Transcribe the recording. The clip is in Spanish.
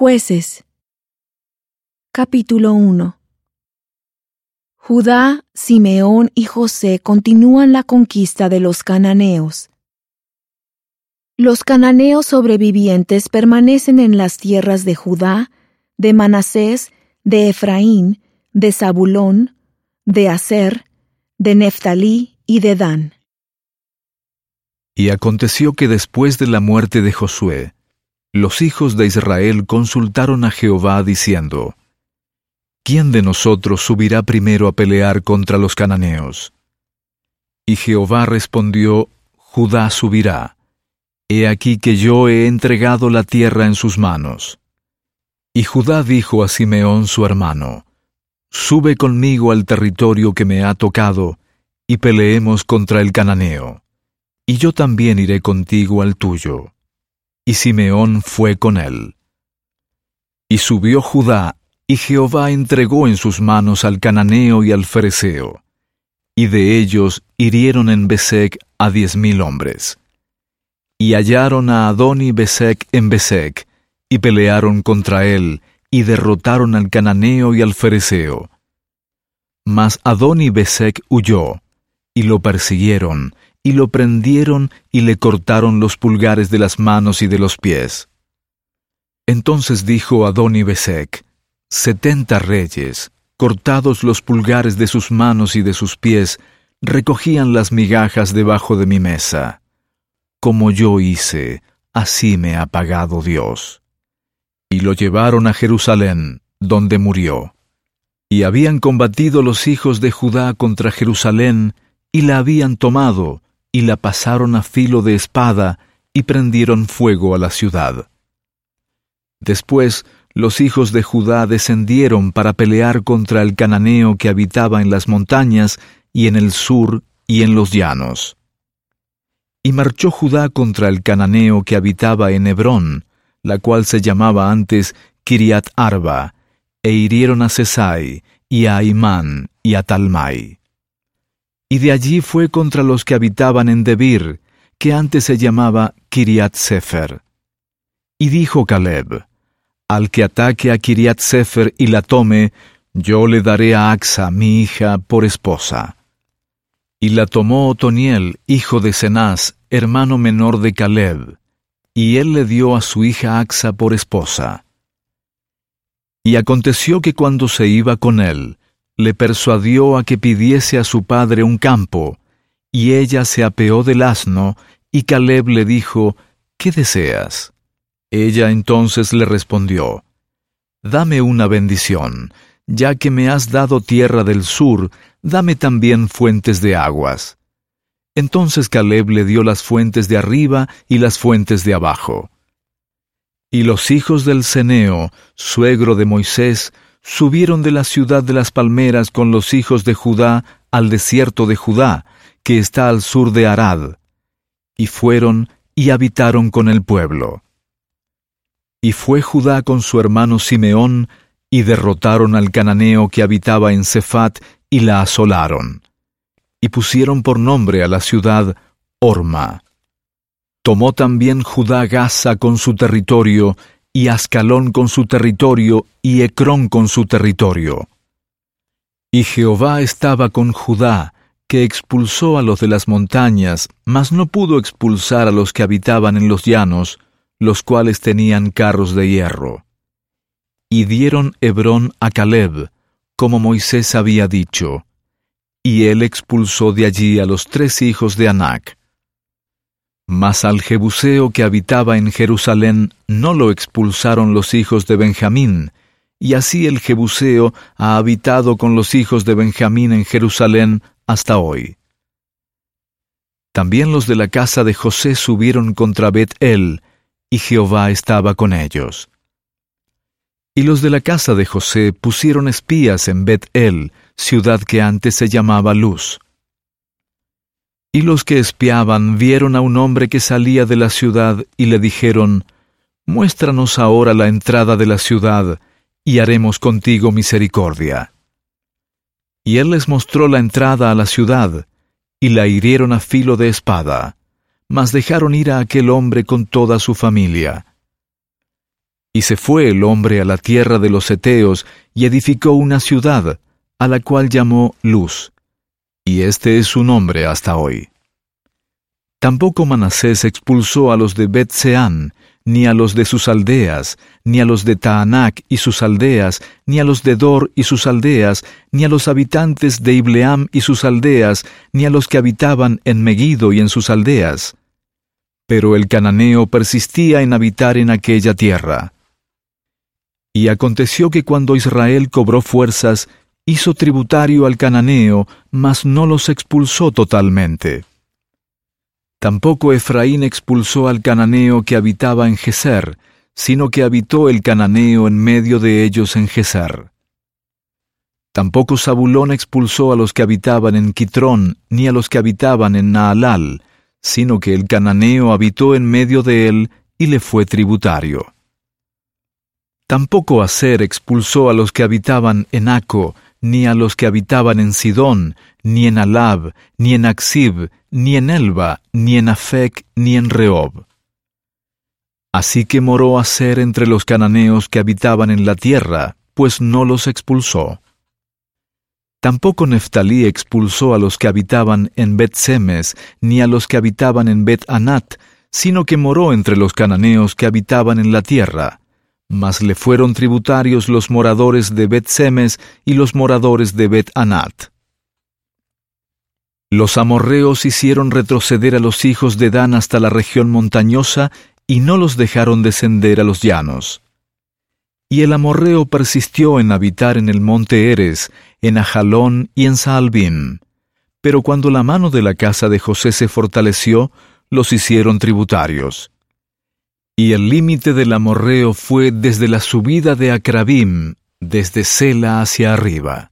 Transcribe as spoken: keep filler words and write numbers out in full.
Jueces. Capítulo uno. Judá, Simeón y José continúan la conquista de los cananeos. Los cananeos sobrevivientes permanecen en las tierras de Judá, de Manasés, de Efraín, de Zabulón, de Aser, de Neftalí y de Dan. Y aconteció que después de la muerte de Josué, los hijos de Israel consultaron a Jehová diciendo: ¿Quién de nosotros subirá primero a pelear contra los cananeos? Y Jehová respondió: Judá subirá. He aquí que yo he entregado la tierra en sus manos. Y Judá dijo a Simeón su hermano: Sube conmigo al territorio que me ha tocado, y peleemos contra el cananeo. Y yo también iré contigo al tuyo. Y Simeón fue con él. Y subió Judá, y Jehová entregó en sus manos al cananeo y al fereceo. Y de ellos hirieron en Besec a diez mil hombres. Y hallaron a Adoni Besec en Besec, y pelearon contra él, y derrotaron al cananeo y al fereceo. Mas Adoni Besec huyó, y lo persiguieron, y lo prendieron y le cortaron los pulgares de las manos y de los pies. Entonces dijo Adoni Besec: Setenta reyes, cortados los pulgares de sus manos y de sus pies, recogían las migajas debajo de mi mesa. Como yo hice, así me ha pagado Dios. Y lo llevaron a Jerusalén, donde murió. Y habían combatido los hijos de Judá contra Jerusalén, y la habían tomado, y la pasaron a filo de espada, y prendieron fuego a la ciudad. Después, los hijos de Judá descendieron para pelear contra el cananeo que habitaba en las montañas, y en el sur, y en los llanos. Y marchó Judá contra el cananeo que habitaba en Hebrón, la cual se llamaba antes Kiriat Arba, e hirieron a Sesai, y a Aimán, y a Talmai. Y de allí fue contra los que habitaban en Debir, que antes se llamaba Kiriat Sefer. Y dijo Caleb: Al que ataque a Kiriat Sefer y la tome, yo le daré a Axa, mi hija, por esposa. Y la tomó Otoniel, hijo de Cenaz, hermano menor de Caleb, y él le dio a su hija Axa por esposa. Y aconteció que cuando se iba con él, le persuadió a que pidiese a su padre un campo, y ella se apeó del asno, y Caleb le dijo: ¿Qué deseas? Ella entonces le respondió: Dame una bendición, ya que me has dado tierra del sur, dame también fuentes de aguas. Entonces Caleb le dio las fuentes de arriba y las fuentes de abajo. Y los hijos del Ceneo, suegro de Moisés, subieron de la ciudad de las palmeras con los hijos de Judá al desierto de Judá, que está al sur de Arad, y fueron y habitaron con el pueblo. Y fue Judá con su hermano Simeón, y derrotaron al cananeo que habitaba en Sefat, y la asolaron. Y pusieron por nombre a la ciudad Horma. Tomó también Judá Gaza con su territorio, y Ascalón con su territorio, y Ecrón con su territorio. Y Jehová estaba con Judá, que expulsó a los de las montañas, mas no pudo expulsar a los que habitaban en los llanos, los cuales tenían carros de hierro. Y dieron Hebrón a Caleb, como Moisés había dicho, y él expulsó de allí a los tres hijos de Anac. Mas al Jebuseo que habitaba en Jerusalén no lo expulsaron los hijos de Benjamín, y así el Jebuseo ha habitado con los hijos de Benjamín en Jerusalén hasta hoy. También los de la casa de José subieron contra Bet-El, y Jehová estaba con ellos. Y los de la casa de José pusieron espías en Bet-El, ciudad que antes se llamaba Luz. Y los que espiaban vieron a un hombre que salía de la ciudad y le dijeron: Muéstranos ahora la entrada de la ciudad, y haremos contigo misericordia. Y él les mostró la entrada a la ciudad, y la hirieron a filo de espada, mas dejaron ir a aquel hombre con toda su familia. Y se fue el hombre a la tierra de los heteos y edificó una ciudad, a la cual llamó Luz, y este es su nombre hasta hoy. Tampoco Manasés expulsó a los de Bet-Seán, ni a los de sus aldeas, ni a los de Taanac y sus aldeas, ni a los de Dor y sus aldeas, ni a los habitantes de Ibleam y sus aldeas, ni a los que habitaban en Megiddo y en sus aldeas. Pero el cananeo persistía en habitar en aquella tierra. Y aconteció que cuando Israel cobró fuerzas, hizo tributario al cananeo, mas no los expulsó totalmente. Tampoco Efraín expulsó al cananeo que habitaba en Geser, sino que habitó el cananeo en medio de ellos en Geser. Tampoco Zabulón expulsó a los que habitaban en Quitrón, ni a los que habitaban en Naalal, sino que el cananeo habitó en medio de él y le fue tributario. Tampoco Aser expulsó a los que habitaban en Aco, ni a los que habitaban en Sidón, ni en Alab, ni en Aksib, ni en Elba, ni en Afec, ni en Rehob. Así que moró Aser entre los cananeos que habitaban en la tierra, pues no los expulsó. Tampoco Neftalí expulsó a los que habitaban en Bet-Semes, ni a los que habitaban en Bet-Anat, sino que moró entre los cananeos que habitaban en la tierra. Mas le fueron tributarios los moradores de Bet-Semes y los moradores de Bet-Anat. Los amorreos hicieron retroceder a los hijos de Dan hasta la región montañosa y no los dejaron descender a los llanos. Y el amorreo persistió en habitar en el monte Eres, en Ajalón y en Saalbim. Pero cuando la mano de la casa de José se fortaleció, los hicieron tributarios. Y el límite del amorreo fue desde la subida de Acrabim, desde Sela hacia arriba.